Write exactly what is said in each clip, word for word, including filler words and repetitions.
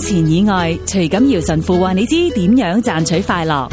錢以外，徐錦堯神父話你知點樣賺取快樂。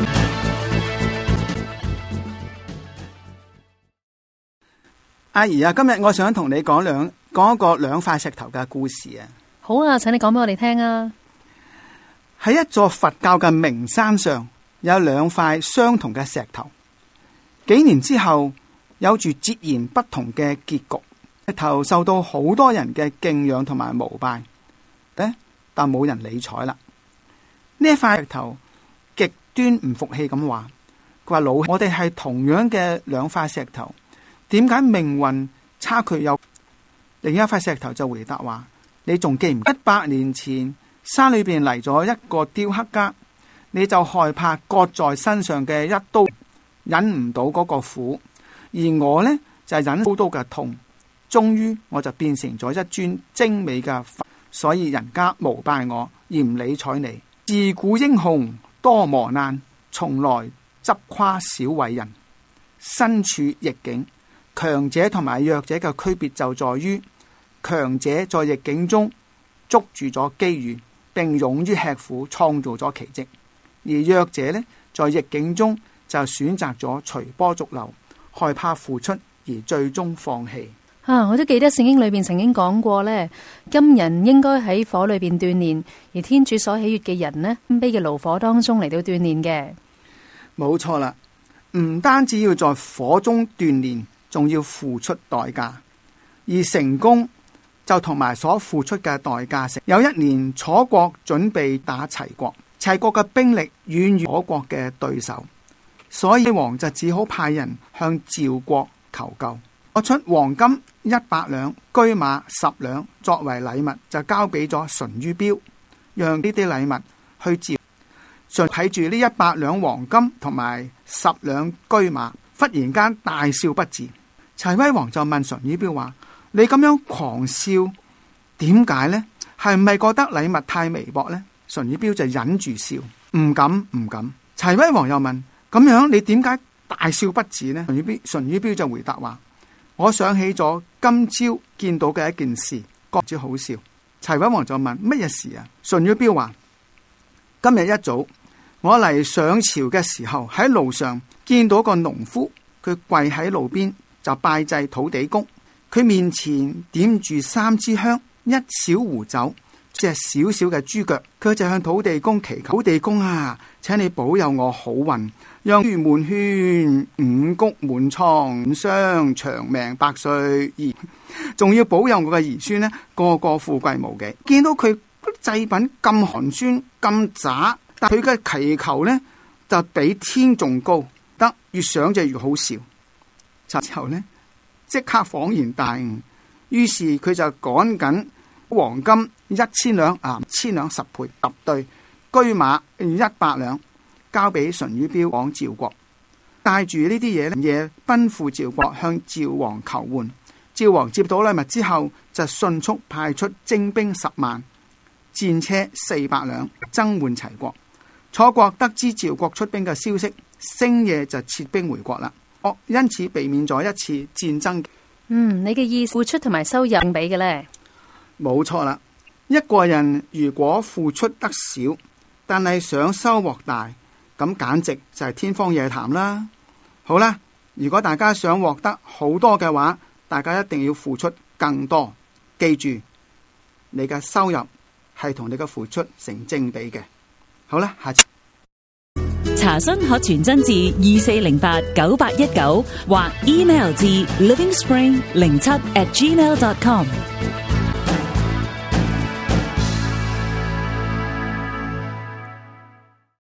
阿姨啊，今日我想同你講兩講一個兩塊石頭嘅故事啊。 好啊，請你講俾我哋聽啊。 喺一座佛教嘅名山上，有兩塊相同嘅石頭。幾年之後，有住截然不同嘅結局。石頭受到好多人嘅敬仰同埋膜拜，但冇人理睬啦。呢一塊石頭極端唔服氣咁話：佢話老，我哋係同樣嘅兩塊石頭，點解命運差距有？另一塊石頭就回答話：你仲記唔記得一百年前山裏邊嚟咗一個雕刻家，你就害怕割在身上嘅一刀，忍唔到嗰個苦，而我呢，就係忍刀刀嘅痛，終於我就變成咗一尊精美嘅佛，所以人家膜拜我而唔理睬你。自古英雄多磨難，從來執誇小偉人。身處逆境，強者同埋弱者嘅區別就在於，強者在逆境中捉住咗機遇，並勇於吃苦，創造咗奇蹟；而弱者呢，在逆境中就選擇咗隨波逐流，害怕付出而最終放棄。 啊！我都記得聖經裏邊曾經講過呢，金人應該喺火裏邊鍛煉，而天主所喜悅嘅人呢，謙卑嘅爐火當中嚟到鍛煉嘅。 冇錯啦，唔單止要在火中鍛煉，仲要付出代價。而成功就同埋所付出嘅代價成。有一年楚國準備打齊國，齊國嘅兵力遠遠楚國嘅對手，所以王就只好派人向趙國求救，攞出黃金一百兩、車馬十輛作為禮物，就交俾咗淳于標，讓呢啲禮物去趙。淳睇住呢一百兩黃金同埋十輛車馬，忽然間大笑不止。齊威王就問淳于標話：你咁樣狂笑，點解呢？係唔係覺得禮物太微薄呢？淳于標就忍住笑，唔敢唔敢。齊威王又問：咁樣你點解大笑不止呢？淳于標淳于標就回答話：我想起咗今朝見到嘅一件事，覺得好笑。齊威王就問：乜嘢事啊？淳于標話：今日一早我嚟上朝嘅時候，喺路上見到個農夫，佢跪喺路邊就拜祭土地公，佢面前點住三支香，一小壺酒，隻小小嘅豬腳，佢就向土地公祈求：土地公啊，請你保佑我好運，讓豬滿圈、五穀滿倉、滿箱、長命百歲，而仲要保佑我嘅兒孫呢，個個富貴無幾。見到佢祭品咁寒酸咁渣，但佢嘅祈求呢就比天仲高，得越想就越好笑。之後呢即刻恍然大悟，於是佢就趕緊黃金一千兩啊，千兩十倍十對，車馬一百兩，交俾淳于標往趙國，帶住呢啲嘢夜奔赴趙國，向趙王求援。趙王接到禮物之後，就迅速派出精兵十萬、戰車四百輛增援齊國。楚國得知趙國出兵嘅消息，星夜就撤兵回國啦。哦，因此避免咗一次戰爭。 嗯，你嘅意付出同埋收入比嘅呢？ 冇錯啦。一個人如果付出得少，但係想收穫大，咁簡直就係天方夜譚啦。好啦，如果大家想獲得好多嘅話，大家一定要付出更多。記住，你嘅收入係同你嘅付出成正比嘅。好啦，下次查詢可傳真至二四零八九八一九或 email 至 living spring 零七 at gmail dot com。